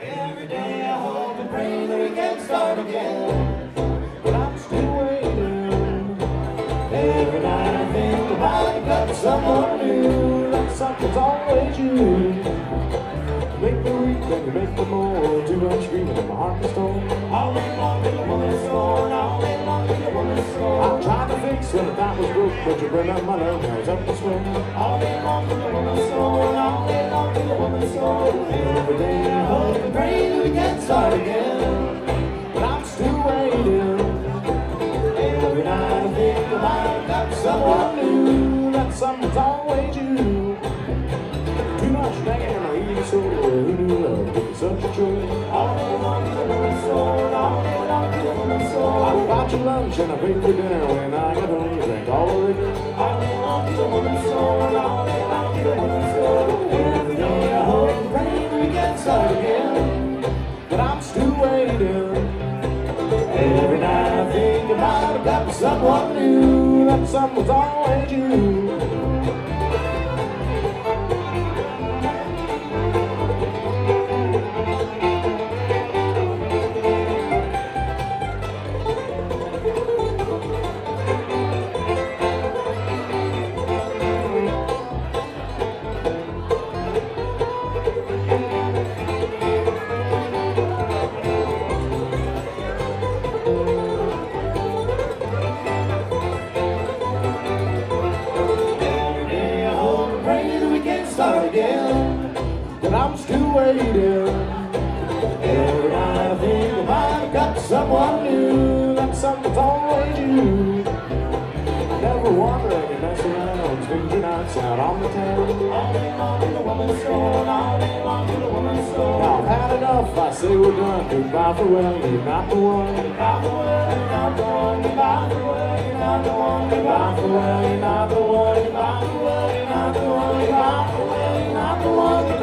Every day I hope and pray that we can start again, but I'm still waiting. Every night I think about it, got someone new. That something's always you. Make me weak, then you make me more. Too much screaming in my heart is torn. All day long till the woman's gone. All day long till the woman's gone. I'm trying to fix when the thought was broke, but you bring up my love, now it's up to swing. All day long till the woman's gone. All day long till the woman's gone. Every day I hope and pray that we can start again, but I'm still waiting. Every night I think about it, got someone new. That someone's always you. Too much nagging in my evil soul. Who knew love could be such a chore? All day long till the woman's gone. All day long till the woman's gone. I bought you lunch and I paid for dinner. When I got home, you drank all the liquor. All day long till the woman's gone. All day long till the woman's gone. Every day I hope and pray that we can start again, but I'm still waiting. Every night I think about it, got someone new. That someone's always you. Start again, but I'm still waiting. Every night I think about it, got someone new. That someone's always you. Never wondering and messing around, spend your nights out on the town. All day long till the woman's gone. All day long till the woman's gone. Now I've had enough, I say we're done. Goodbye farewell, you're not the one. Goodbye farewell, you're not the one. Goodbye farewell, you're not the one. Goodbye farewell, you're not the one. Goodbye farewell, you're not the one. Goodbye farewell, you're not the one.